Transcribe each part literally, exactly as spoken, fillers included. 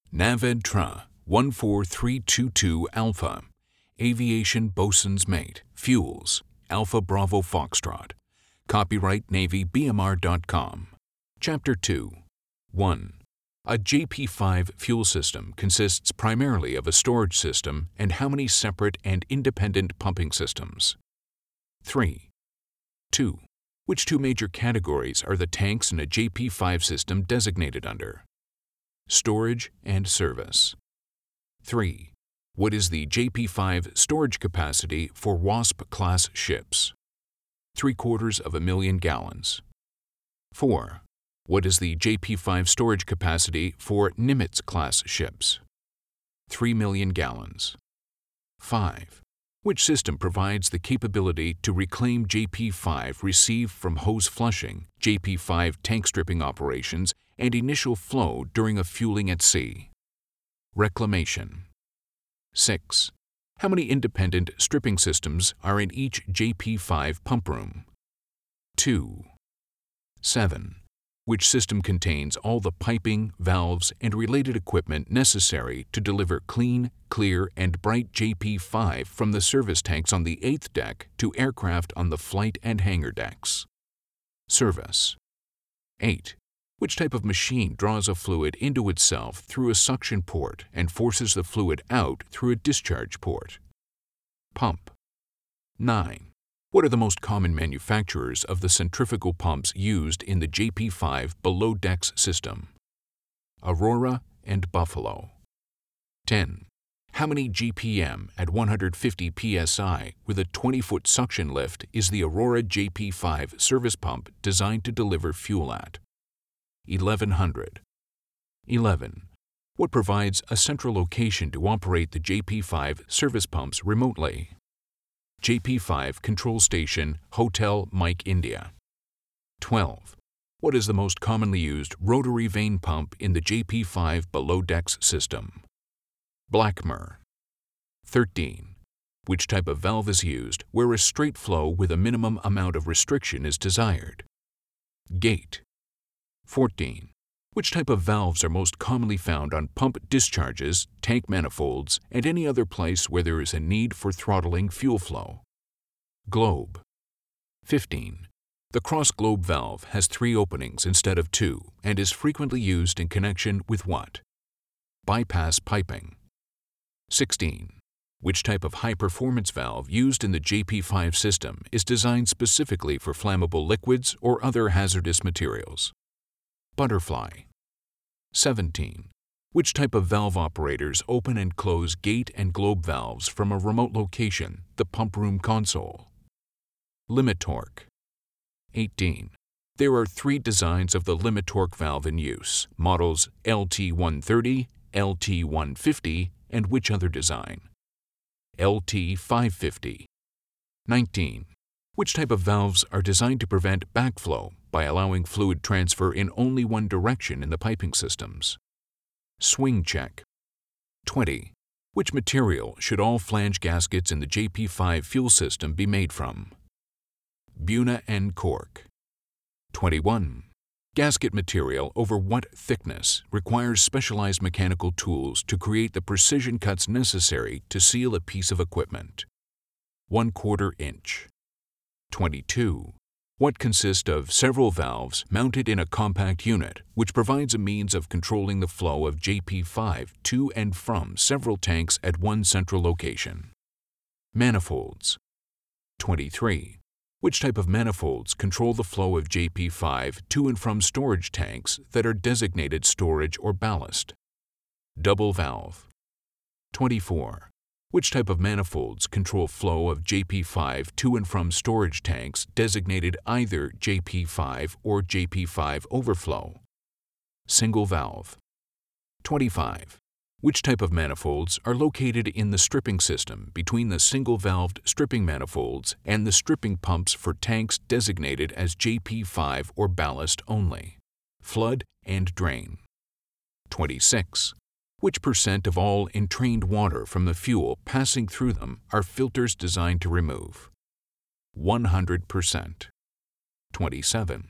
NAVEDTRA one four three two two Alpha, Aviation Bosun's Mate, Fuels, Alpha Bravo Foxtrot. Copyright Navy B M R dot com. Chapter two. one. A J P five fuel system consists primarily of a storage system and how many separate and independent pumping systems? three. two. Which two major categories are the tanks in a J P five system designated under? Storage and service. three. What is the J P five storage capacity for WASP-class ships? Three quarters of a million gallons. four. What is the J P five storage capacity for Nimitz-class ships? Three million gallons. five. Which system provides the capability to reclaim J P five received from hose flushing, J P five tank stripping operations, and initial flow during a fueling at sea? Reclamation. six. How many independent stripping systems are in each J P five pump room? two. seven. Which system contains all the piping, valves, and related equipment necessary to deliver clean, clear, and bright J P five from the service tanks on the eighth deck to aircraft on the flight and hangar decks? Service. eight. Which type of machine draws a fluid into itself through a suction port and forces the fluid out through a discharge port? Pump. nine. What are the most common manufacturers of the centrifugal pumps used in the J P five below decks system? Aurora and Buffalo. ten. How many G P M at one hundred fifty P S I with a twenty-foot suction lift is the Aurora J P five service pump designed to deliver fuel at? eleven hundred. eleven. What provides a central location to operate the J P five service pumps remotely? J P five Control Station, Hotel Mike India. twelve. What is the most commonly used rotary vane pump in the J P five below decks system? Blackmer. thirteen. Which type of valve is used where a straight flow with a minimum amount of restriction is desired? Gate. fourteen. Which type of valves are most commonly found on pump discharges, tank manifolds, and any other place where there is a need for throttling fuel flow? Globe. fifteen. The cross-globe valve has three openings instead of two and is frequently used in connection with what? Bypass piping. sixteen. Which type of high-performance valve used in the J P five system is designed specifically for flammable liquids or other hazardous materials? Butterfly. seventeen. Which type of valve operators open and close gate and globe valves from a remote location, the pump room console? Limitorque. eighteen. There are three designs of the Limitorque valve in use, models L T one thirty, L T one fifty, and which other design? L T five fifty. nineteen. Which type of valves are designed to prevent backflow by allowing fluid transfer in only one direction in the piping systems? Swing check. twenty. Which material should all flange gaskets in the J P five fuel system be made from? Buna and cork. twenty-one. Gasket material over what thickness requires specialized mechanical tools to create the precision cuts necessary to seal a piece of equipment? One quarter inch. twenty-two. What consists of several valves mounted in a compact unit which provides a means of controlling the flow of J P five to and from several tanks at one central location? Manifolds. twenty-three. Which type of manifolds control the flow of J P five to and from storage tanks that are designated storage or ballast? Double valve. twenty-four. Which type of manifolds control flow of J P five to and from storage tanks designated either J P five or J P five overflow? Single valve. twenty-five. Which type of manifolds are located in the stripping system between the single-valved stripping manifolds and the stripping pumps for tanks designated as J P five or ballast only? Flood and drain. twenty-six. Which percent of all entrained water from the fuel passing through them are filters designed to remove? one hundred percent. twenty-seven.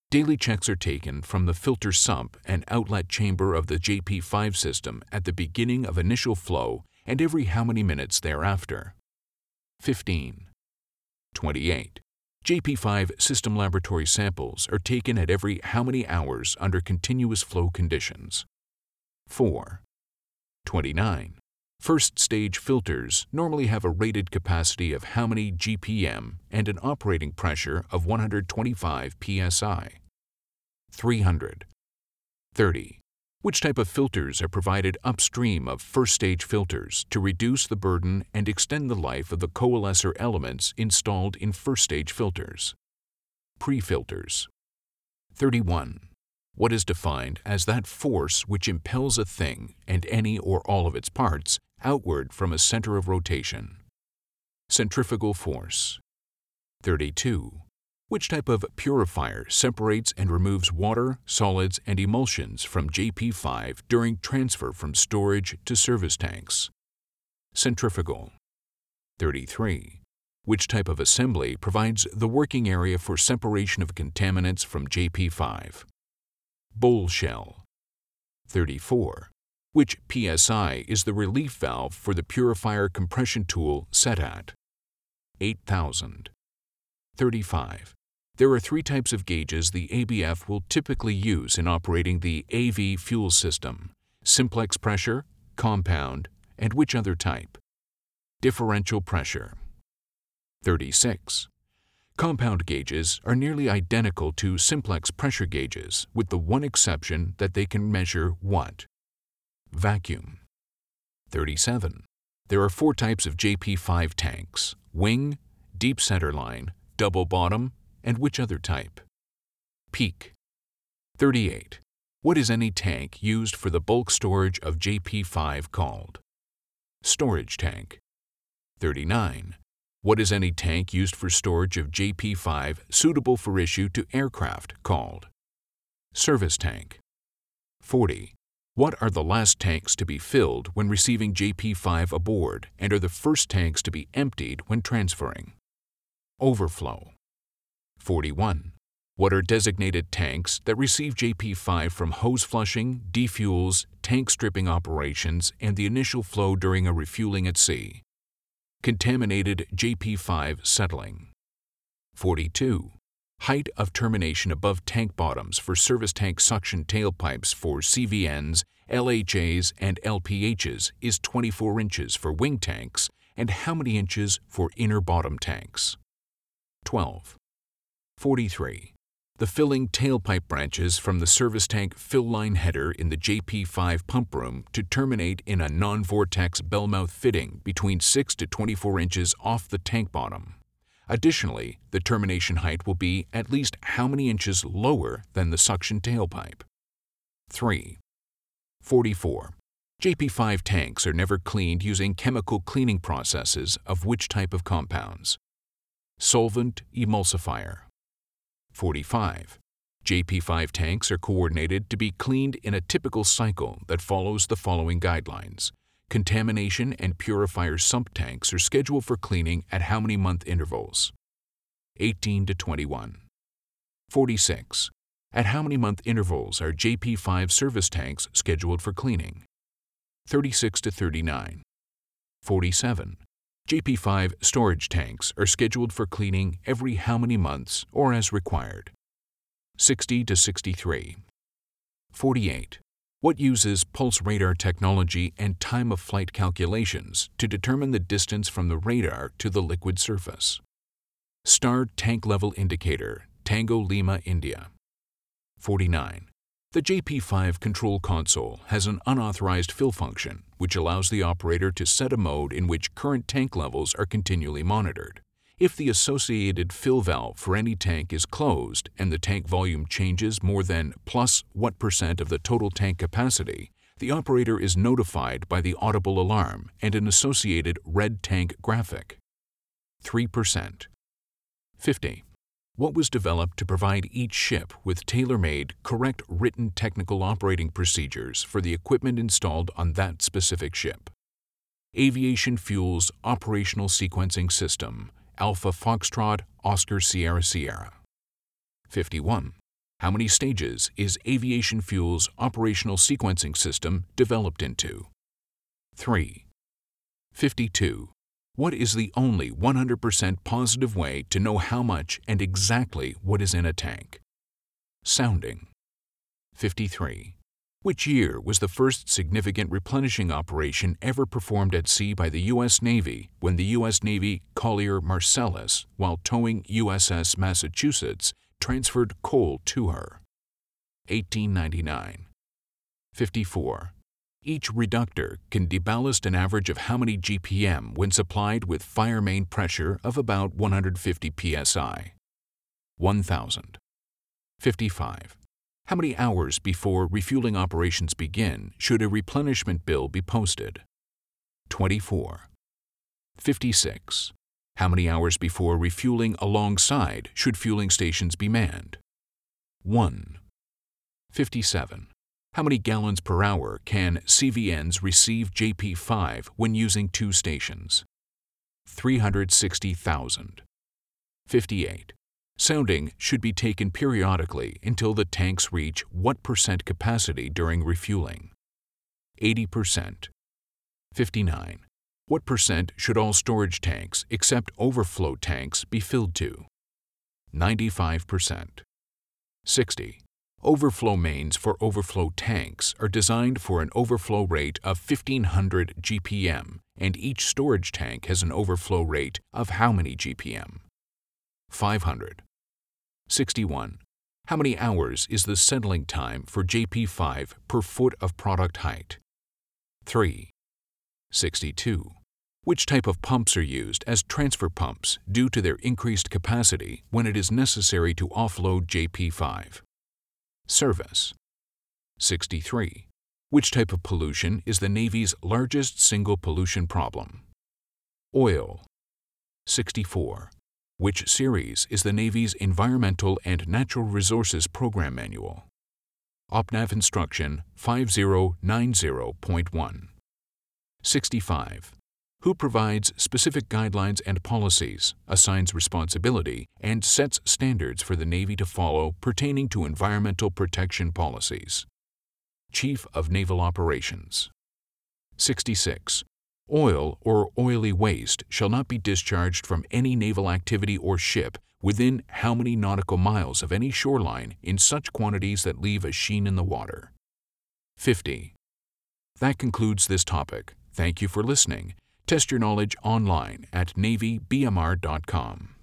Daily checks are taken from the filter sump and outlet chamber of the J P five system at the beginning of initial flow and every how many minutes thereafter. fifteen. twenty-eight. J P five system laboratory samples are taken at every how many hours under continuous flow conditions. four. twenty-nine. First stage filters normally have a rated capacity of how many G P M and an operating pressure of one hundred twenty-five P S I. three hundred. thirty. Which type of filters are provided upstream of first stage filters to reduce the burden and extend the life of the coalescer elements installed in first stage filters? Pre-filters. thirty-one. What is defined as that force which impels a thing and any or all of its parts outward from a center of rotation? Centrifugal force. thirty-two. Which type of purifier separates and removes water, solids, and emulsions from J P five during transfer from storage to service tanks? Centrifugal. thirty-three. Which type of assembly provides the working area for separation of contaminants from J P five? Bowl shell. thirty-four. Which P S I is the relief valve for the purifier compression tool set at? eight thousand. thirty-five. There are three types of gauges the A B F will typically use in operating the A V fuel system: simplex pressure, compound, and which other type? Differential pressure. thirty-six. Compound gauges are nearly identical to simplex pressure gauges, with the one exception that they can measure what? Vacuum. thirty-seven. There are four types of J P five tanks: wing, deep centerline, double bottom, and which other type? Peak. thirty-eight. What is any tank used for the bulk storage of J P five called? Storage tank. thirty-nine. What is any tank used for storage of J P five suitable for issue to aircraft called? Service tank. forty. What are the last tanks to be filled when receiving J P five aboard and are the first tanks to be emptied when transferring? Overflow. forty-one. What are designated tanks that receive J P five from hose flushing, defuels, tank stripping operations, and the initial flow during a refueling at sea? Contaminated J P five settling. forty-two. Height of termination above tank bottoms for service tank suction tailpipes for C V Ns, L H As, and L P Hs is twenty-four inches for wing tanks and how many inches for inner bottom tanks? twelve. forty-three. The filling tailpipe branches from the service tank fill line header in the J P five pump room to terminate in a non-vortex bellmouth fitting between six to twenty-four inches off the tank bottom. Additionally, the termination height will be at least how many inches lower than the suction tailpipe? three. forty-four. J P five tanks are never cleaned using chemical cleaning processes of which type of compounds? Solvent emulsifier. forty-five. J P five tanks are coordinated to be cleaned in a typical cycle that follows the following guidelines. Contamination and purifier sump tanks are scheduled for cleaning at how many month intervals? eighteen to twenty-one. forty-six. At how many month intervals are J P five service tanks scheduled for cleaning? thirty-six to thirty-nine. forty-seven. J P five storage tanks are scheduled for cleaning every how many months or as required? sixty to sixty-three. forty-eight. What uses pulse radar technology and time of flight calculations to determine the distance from the radar to the liquid surface? Star Tank Level Indicator, Tango Lima, India. forty-nine. The J P five control console has an unauthorized fill function, which allows the operator to set a mode in which current tank levels are continually monitored. If the associated fill valve for any tank is closed and the tank volume changes more than plus what percent of the total tank capacity, the operator is notified by the audible alarm and an associated red tank graphic. three percent. fifty. What was developed to provide each ship with tailor-made, correct written technical operating procedures for the equipment installed on that specific ship? Aviation Fuels Operational Sequencing System, Alpha Foxtrot, Oscar Sierra Sierra. fifty-one. How many stages is aviation fuel's operational sequencing system developed into? three. fifty-two. What is the only one hundred percent positive way to know how much and exactly what is in a tank? Sounding. fifty-three. Which year was the first significant replenishing operation ever performed at sea by the U S Navy when the U S Navy Collier Marcellus, while towing U S S Massachusetts, transferred coal to her? eighteen ninety-nine. fifty-four. Each reductor can deballast an average of how many G P M when supplied with fire main pressure of about one hundred fifty P S I? one thousand. fifty-five. How many hours before refueling operations begin should a replenishment bill be posted? twenty-four. fifty-six. How many hours before refueling alongside should fueling stations be manned? one. fifty-seven. How many gallons per hour can C V Ns receive J P five when using two stations? three hundred sixty thousand. fifty-eight. Sounding should be taken periodically until the tanks reach what percent capacity during refueling? eighty percent. fifty-nine. What percent should all storage tanks except overflow tanks be filled to? ninety-five percent. sixty. Overflow mains for overflow tanks are designed for an overflow rate of fifteen hundred G P M, and each storage tank has an overflow rate of how many G P M? five hundred. sixty-one. How many hours is the settling time for J P five per foot of product height? three. sixty-two. Which type of pumps are used as transfer pumps due to their increased capacity when it is necessary to offload J P five? Service. sixty-three. Which type of pollution is the Navy's largest single pollution problem? Oil. sixty-four. Which series is the Navy's Environmental and Natural Resources Program Manual? OPNAV Instruction five zero nine zero point one. sixty-five. Who provides specific guidelines and policies, assigns responsibility, and sets standards for the Navy to follow pertaining to environmental protection policies? Chief of Naval Operations. sixty-six. Oil or oily waste shall not be discharged from any naval activity or ship within how many nautical miles of any shoreline in such quantities that leave a sheen in the water? fifty. That concludes this topic. Thank you for listening. Test your knowledge online at Navy B M R dot com.